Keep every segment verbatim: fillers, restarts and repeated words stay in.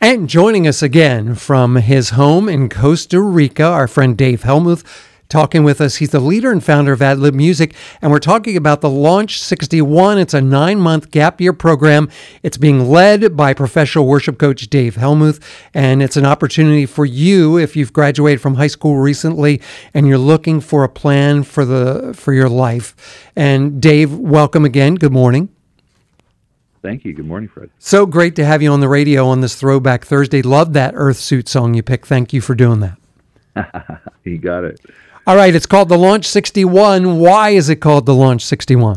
And joining us again from his home in Costa Rica, our friend Dave Helmuth, talking with us. He's the leader and founder of Ad Lib Music, and we're talking about the Launch sixty-one. It's a nine-month gap year program. It's being led by professional worship coach Dave Helmuth, and it's an opportunity for you, if you've graduated from high school recently and you're looking for a plan for the for your life. And Dave, welcome again. Good morning. Thank you. Good morning, Fred. So great to have you on the radio on this Throwback Thursday. Love that Earth Suit song you picked. Thank you for doing that. You got it. All right. It's called the Launch sixty-one. Why is it called the Launch sixty-one?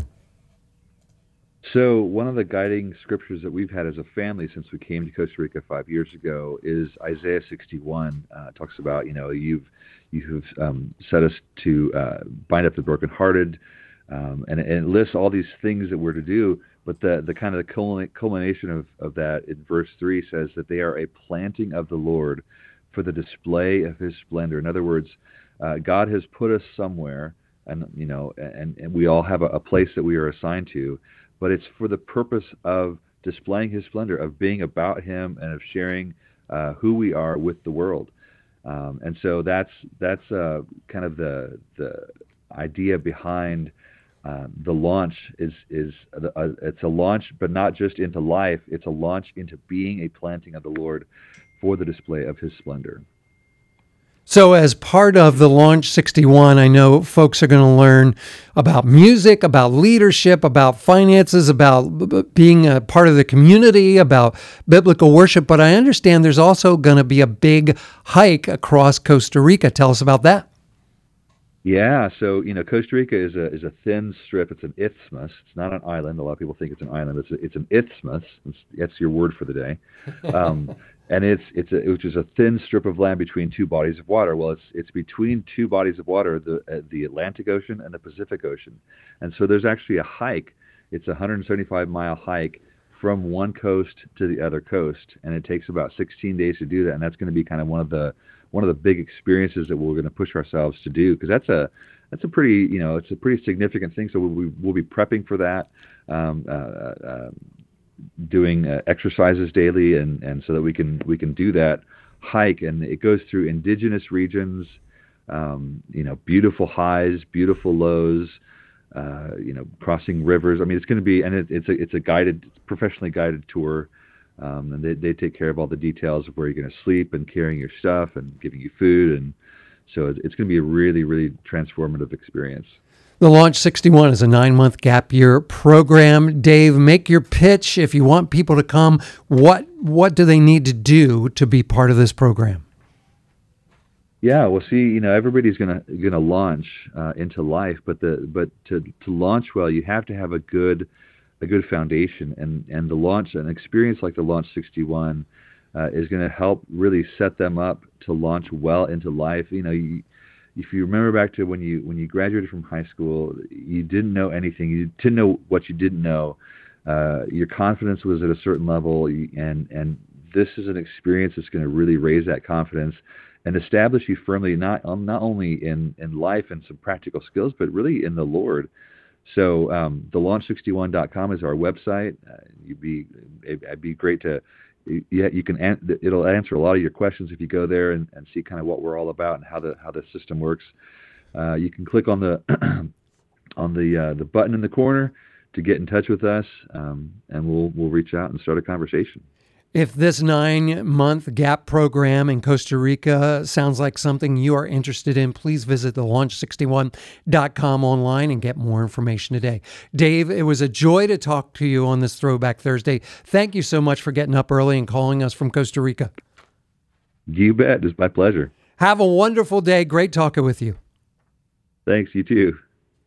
So one of the guiding scriptures that we've had as a family since we came to Costa Rica five years ago is Isaiah sixty-one. Uh, it talks about, you know, you've you've um, set us to uh, bind up the brokenhearted, um, and, and it lists all these things that we're to do. But the, the kind of the culmination of, of that in verse three says that they are a planting of the Lord for the display of his splendor. In other words, uh, God has put us somewhere, and you know, and, and we all have a, a place that we are assigned to, but it's for the purpose of displaying his splendor, of being about him, and of sharing uh, who we are with the world. Um, and so that's that's uh, kind of the the idea behind Uh, the launch is is a, a, it's a launch, but not just into life. It's a launch into being a planting of the Lord for the display of his splendor. So as part of the Launch sixty-one, I know folks are going to learn about music, about leadership, about finances, about b- being a part of the community, about biblical worship. But I understand there's also going to be a big hike across Costa Rica. Tell us about that. Yeah, so you know, Costa Rica is a is a thin strip. It's an isthmus. It's not an island. A lot of people think it's an island. It's a, it's an isthmus. It's, that's your word for the day. Um, and it's it's a, which is a thin strip of land between two bodies of water. Well, it's it's between two bodies of water, the uh, the Atlantic Ocean and the Pacific Ocean. And so there's actually a hike. It's a one hundred seventy-five mile hike from one coast to the other coast, and it takes about sixteen days to do that. And that's going to be kind of one of the one of the big experiences that we're going to push ourselves to do, because that's a that's a pretty you know it's a pretty significant thing. So we'll, we'll be prepping for that, um, uh, uh, doing uh, exercises daily, and, and so that we can we can do that hike. And it goes through indigenous regions, um, you know, beautiful highs, beautiful lows, uh, you know, crossing rivers. I mean, it's going to be, and it, it's a it's a guided, professionally guided tour. Um, and they, they take care of all the details of where you're going to sleep and carrying your stuff and giving you food. And so it's, it's going to be a really, really transformative experience. The Launch sixty-one is a nine-month gap year program. Dave, make your pitch. If you want people to come, what what do they need to do to be part of this program? Yeah, well, see, you know, everybody's gonna gonna launch uh, into life, but the but to to launch well, you have to have a good a good foundation, and, and the launch, an experience like the Launch sixty-one uh, is going to help really set them up to launch well into life. You know, you, if you remember back to when you when you graduated from high school, you didn't know anything. You didn't know what you didn't know. Uh, your confidence was at a certain level, and and this is an experience that's going to really raise that confidence and establish you firmly, not not only in, in life and some practical skills, but really in the Lord. So um, the launch sixty-one dot com is our website. Uh, you'd be it'd be great to yeah you can an, it'll answer a lot of your questions if you go there and, and see kind of what we're all about and how the how the system works. Uh, you can click on the on the uh, the button in the corner to get in touch with us, um, and we'll we'll reach out and start a conversation. If this nine-month gap program in Costa Rica sounds like something you are interested in, please visit the launch sixty-one dot com online and get more information today. Dave, it was a joy to talk to you on this Throwback Thursday. Thank you so much for getting up early and calling us from Costa Rica. You bet. It's my pleasure. Have a wonderful day. Great talking with you. Thanks. You too.